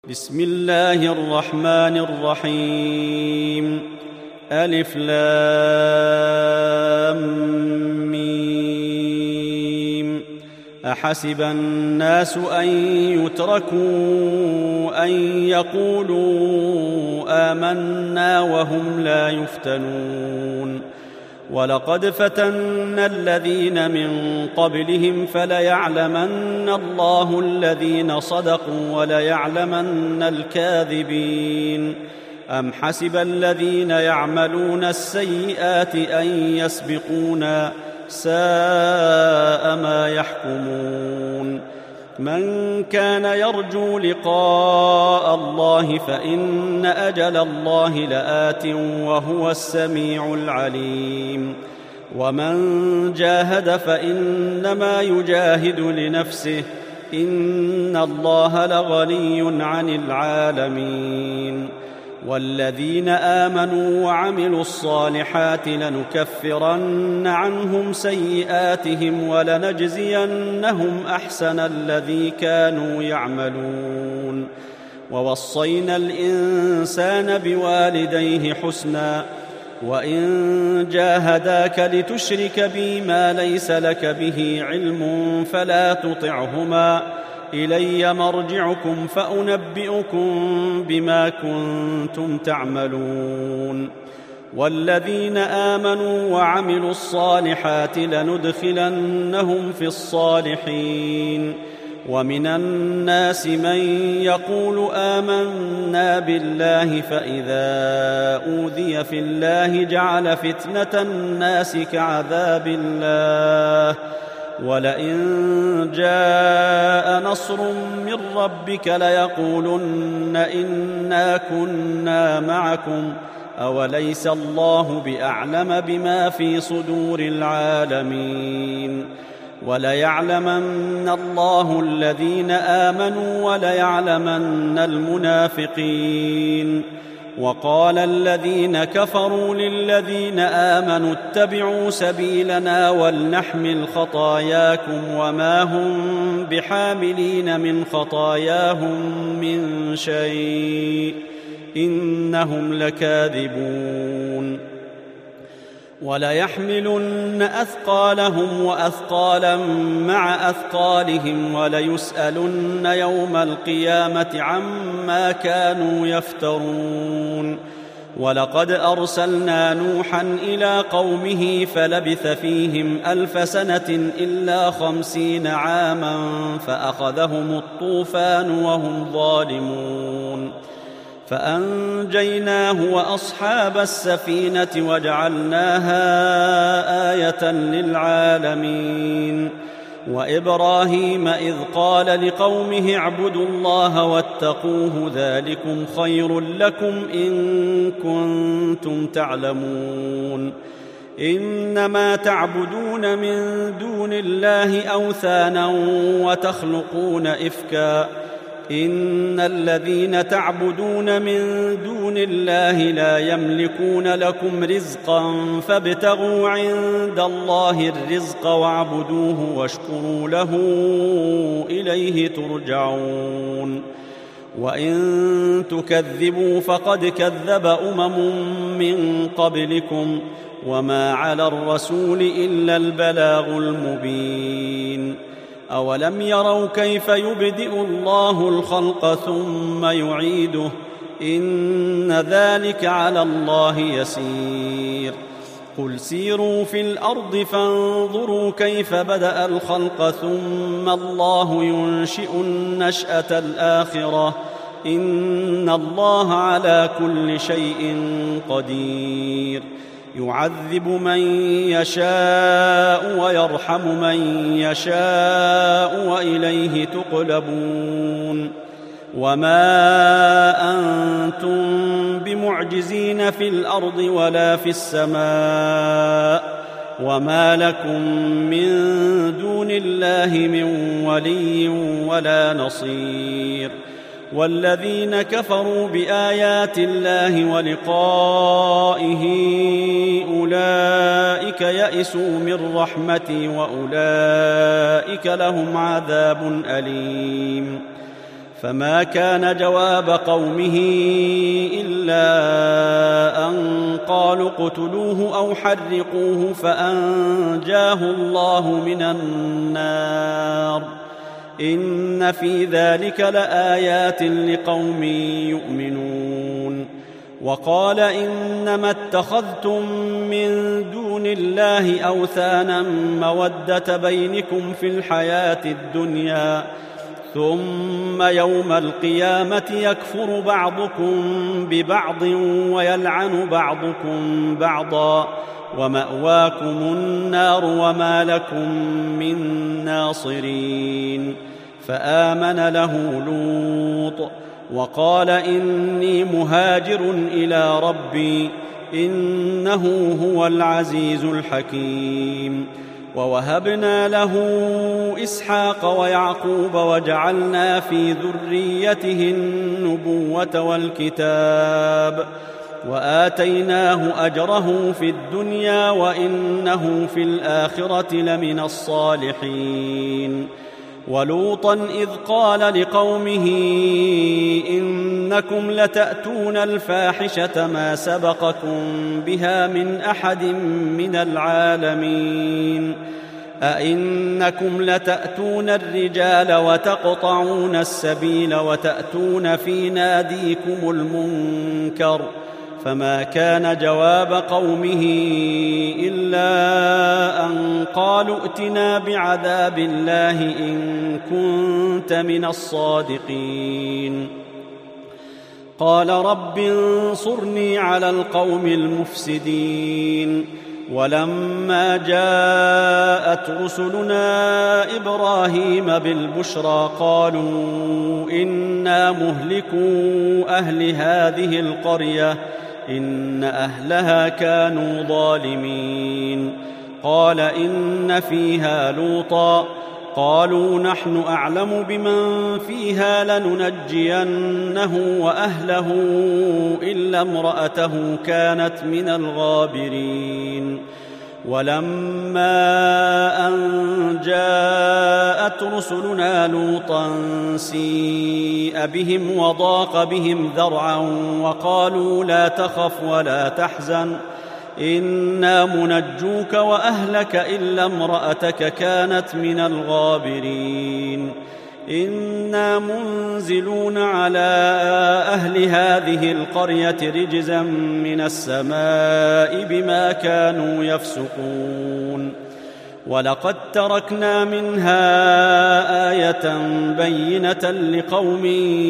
بسم الله الرحمن الرحيم. ألف لام ميم. أحسب الناس أن يتركوا أن يقولوا آمنا وهم لا يفتنون. ولقد فتنا الذين من قبلهم فليعلمن الله الذين صدقوا وليعلمن الكاذبين. أم حسب الذين يعملون السيئات أن يسبقونا ساء ما يحكمون. من كان يرجو لقاء الله فإن أجل الله لآت وهو السميع العليم. ومن جاهد فإنما يجاهد لنفسه إن الله لغني عن العالمين. والذين آمنوا وعملوا الصالحات لنكفرن عنهم سيئاتهم ولنجزينهم أحسن الذي كانوا يعملون. ووصينا الإنسان بوالديه حسنا وإن جاهداك لتشرك بي ما ليس لك به علم فلا تطعهما إلي مرجعكم فأنبئكم بما كنتم تعملون. والذين آمنوا وعملوا الصالحات لندخلنهم في الصالحين. ومن الناس من يقول آمنا بالله فإذا أوذي في الله جعل فتنة الناس كعذاب الله ولئن جاء نصر من ربك ليقولن إنا كنا معكم أوليس الله بأعلم بما في صدور العالمين. وليعلمن الله الذين آمنوا وليعلمن المنافقين. وقال الذين كفروا للذين آمنوا اتبعوا سبيلنا ولنحمل خطاياكم وما هم بحاملين من خطاياهم من شيء إنهم لكاذبون. وليحملن أثقالهم وأثقالا مع أثقالهم وليسألن يوم القيامة عما كانوا يفترون. ولقد أرسلنا نوحا إلى قومه فلبث فيهم 1000 سنة إلا 50 عاما فأخذهم الطوفان وهم ظالمون. فأنجيناه وأصحاب السفينة وجعلناها آية للعالمين. وإبراهيم إذ قال لقومه اعبدوا الله واتقوه ذلكم خير لكم إن كنتم تعلمون. إنما تعبدون من دون الله أوثانا وتخلقون إفكا إن الذين تعبدون من دون الله لا يملكون لكم رزقا فابتغوا عند الله الرزق واعبدوه واشكروا له إليه ترجعون. وإن تكذبوا فقد كذب من قبلكم وما على الرسول إلا البلاغ المبين. أولم يروا كيف يبدئ الله الخلق ثم يعيده إن ذلك على الله يسير. قل سيروا في الأرض فانظروا كيف بدأ الخلق ثم الله ينشئ النشأة الآخرة إن الله على كل شيء قدير. يعذب من يشاء ويرحم من يشاء وإليه تقلبون. وما أنتم بمعجزين في الأرض ولا في السماء وما لكم من دون الله من ولي ولا نصير. والذين كفروا بآيات الله ولقائه أولئك يئسوا من رحمتي وأولئك لهم عذاب أليم فما كان جواب قومه إلا أن قالوا اقتلوه أو حرقوه فأنجاه الله من النار. إن في ذلك لآيات لقوم يؤمنون. وقال إنما اتخذتم من دون الله أوثانا مودة بينكم في الحياة الدنيا ثم يوم القيامة يكفر بعضكم ببعض ويلعن بعضكم بعضا ومأواكم النار وما لكم من ناصرين. فآمن له لوط وقال إني مهاجر إلى ربي إنه هو العزيز الحكيم. ووهبنا له إسحاق ويعقوب وجعلنا في ذريته النبوة والكتاب وآتيناه أجره في الدنيا وإنه في الآخرة لمن الصالحين. ولوطا إذ قال لقومه إنكم لتأتون الفاحشة ما سبقكم بها من أحد من العالمين. أئنكم لتأتون الرجال وتقطعون السبيل وتأتون في ناديكم المنكر. فما كان جواب قومه إلا أن قالوا ائتنا بعذاب الله إن كنت من الصادقين. قال رب انصرني على القوم المفسدين. ولما جاءت رسلنا إبراهيم بالبشرى قالوا إنا مهلكو أهل هذه القرية إن أهلها كانوا ظالمين. قال إن فيها لوطا قالوا نحن أعلم بمن فيها لننجينه وأهله إلا امرأته كانت من الغابرين. ولما أن جاءت رسلنا لوطا سيء بهم وضاق بهم ذرعا وقالوا لا تخف ولا تحزن إنا منجوك وأهلك إلا امرأتك كانت من الغابرين. إنا منزلون على أهل هذه القرية رجزا من السماء بما كانوا يفسقون. ولقد تركنا منها آية بينة لقوم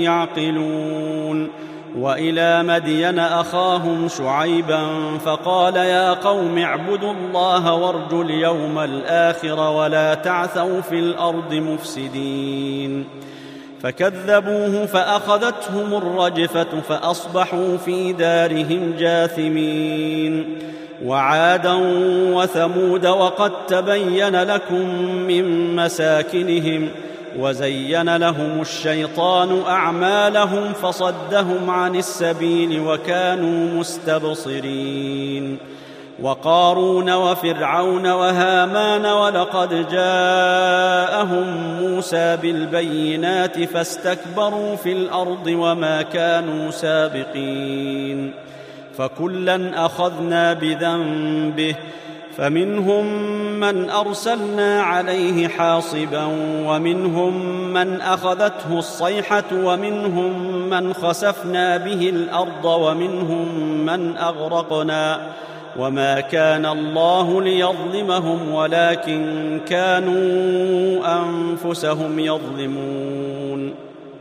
يعقلون. وإلى مدين أخاهم شعيبا فقال يا قوم اعبدوا الله وارجوا اليوم الآخر ولا تعثوا في الأرض مفسدين. فكذبوه فأخذتهم الرجفة فأصبحوا في دارهم جاثمين. وعادا وثمود وقد تبين لكم من مساكنهم وزين لهم الشيطان أعمالهم فصدهم عن السبيل وكانوا مستبصرين. وقارون وفرعون وهامان ولقد جاءهم موسى بالبينات فاستكبروا في الأرض وما كانوا سابقين. فكلا أخذنا بذنبه فمنهم من أرسلنا عليه حاصبا ومنهم من أخذته الصيحة ومنهم من خسفنا به الأرض ومنهم من أغرقنا وما كان الله ليظلمهم ولكن كانوا أنفسهم يظلمون.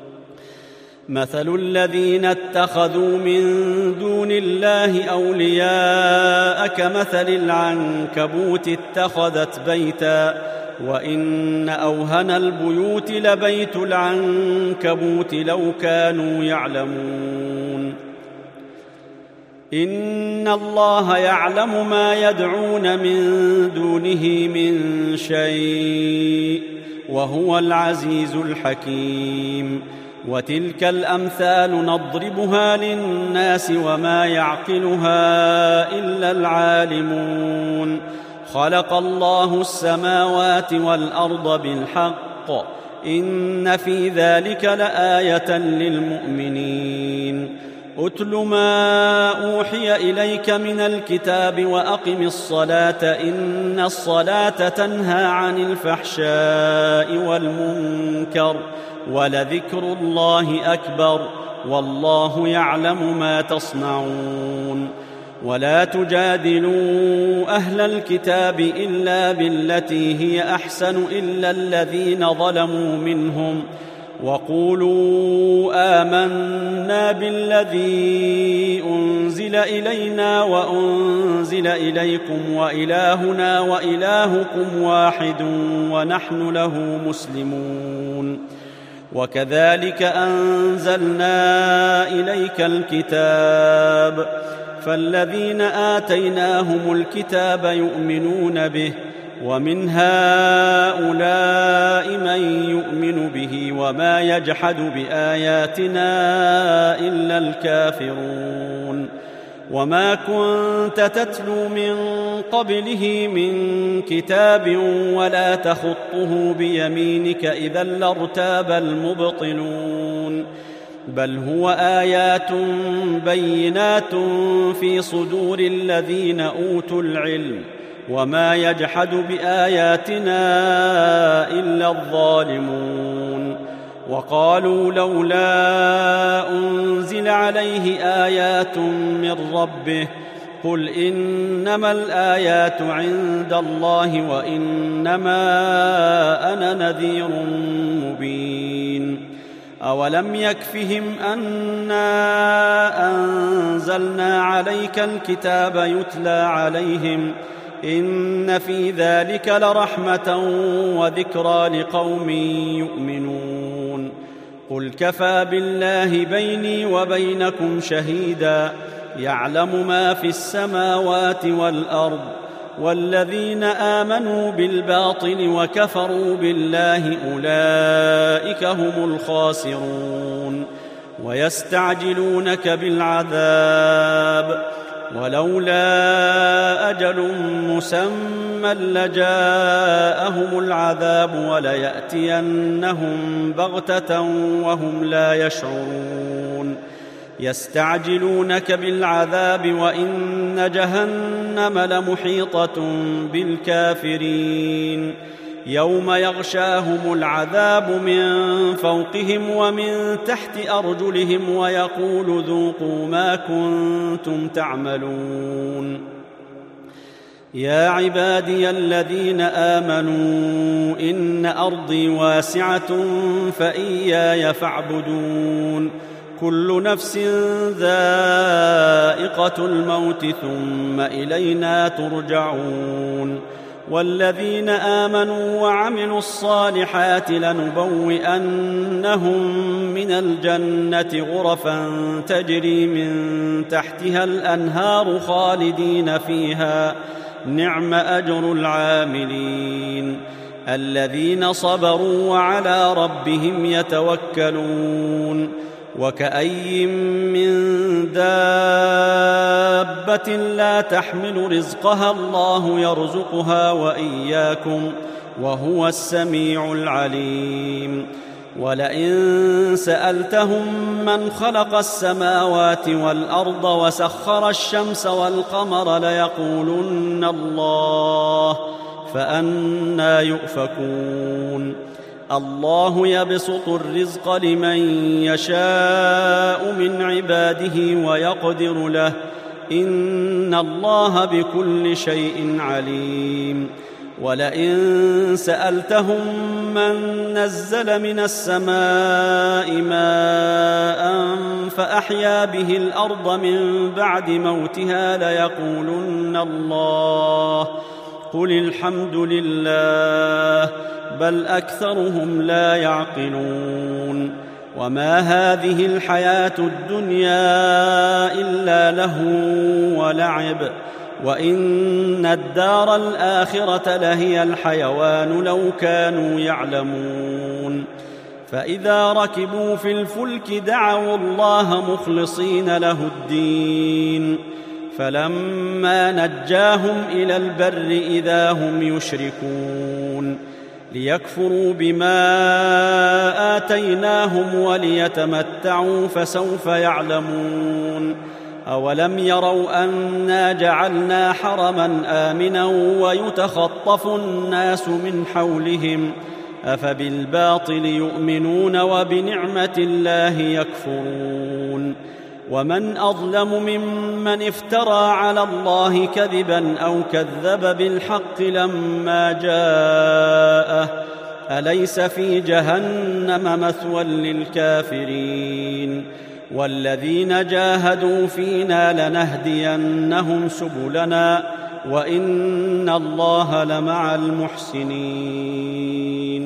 مثل الذين اتخذوا من دون الله أولياء كمثل العنكبوت اتخذت بيتا وإن أوهن البيوت لبيت العنكبوت لو كانوا يعلمون. إن الله يعلم ما يدعون من دونه من شيء وهو العزيز الحكيم. وتلك الأمثال نضربها للناس وما يعقلها إلا العالمون. خلق الله السماوات والأرض بالحق إن في ذلك لآية للمؤمنين أتل ما أوحي إليك من الكتاب وأقم الصلاة إن الصلاة تنهى عن الفحشاء والمنكر ولذكر الله أكبر والله يعلم ما تصنعون ولا تجادلوا أهل الكتاب إلا بالتي هي أحسن إلا الذين ظلموا منهم وقولوا آمنا بالذي أنزل إلينا وأنزل إليكم وإلهنا وإلهكم واحد ونحن له مسلمون وكذلك أنزلنا إليك الكتاب فالذين آتيناهم الكتاب يؤمنون به ومن هؤلاء من يؤمن به وما يجحد بآياتنا إلا الكافرون وما كنت تتلو من قبله من كتاب ولا تخطه بيمينك إذا لارتاب المبطلون بل هو آيات بينات في صدور الذين أوتوا العلم وما يجحد بآياتنا إلا الظالمون وقالوا لولا أنزل عليه آيات من ربه قل إنما الآيات عند الله وإنما أنا نذير مبين أولم يكفهم أنا أنزلنا عليك الكتاب يتلى عليهم إن في ذلك لرحمة وذكرى لقوم يؤمنون قل كفى بالله بيني وبينكم شهيدا يعلم ما في السماوات والأرض والذين آمنوا بالباطل وكفروا بالله أولئك هم الخاسرون ويستعجلونك بالعذاب ولولا أجل مسمى لجاءهم العذاب وليأتينهم بغتة وهم لا يشعرون يستعجلونك بالعذاب وإن جهنم لمحيطة بالكافرين يوم يغشاهم العذاب من فوقهم ومن تحت أرجلهم ويقول ذوقوا ما كنتم تعملون يا عبادي الذين آمنوا إن أرضي واسعة فإياي فاعبدون كل نفس ذائقة الموت ثم إلينا ترجعون والذين آمنوا وعملوا الصالحات لنبوئنهم من الجنة غرفا تجري من تحتها الأنهار خالدين فيها نعم أجر العاملين الذين صبروا وعلى ربهم يتوكلون وكأي من دابة لا تحمل رزقها الله يرزقها وإياكم وهو السميع العليم ولئن سألتهم من خلق السماوات والأرض وسخر الشمس والقمر ليقولن الله فأنى يؤفكون الله يبسط الرزق لمن يشاء من عباده ويقدر له إن الله بكل شيء عليم ولئن سألتهم من نزل من السماء ماء فأحيا به الأرض من بعد موتها ليقولن الله قل الحمد لله بل أكثرهم لا يعقلون وما هذه الحياة الدنيا إلا لهو ولعب وإن الدار الآخرة لهي الحيوان لو كانوا يعلمون فإذا ركبوا في الفلك دعوا الله مخلصين له الدين فلما نجاهم إلى البر إذا هم يشركون ليكفروا بما آتيناهم وليتمتعوا فسوف يعلمون أولم يروا أنا جعلنا حرما آمنا ويتخطف الناس من حولهم أفبالباطل يؤمنون وبنعمة الله يكفرون ومن أظلم ممن افترى على الله كذبا أو كذب بالحق لما جاءه أليس في جهنم مثوى للكافرين والذين جاهدوا فينا لنهدينهم سبلنا وإن الله لمع المحسنين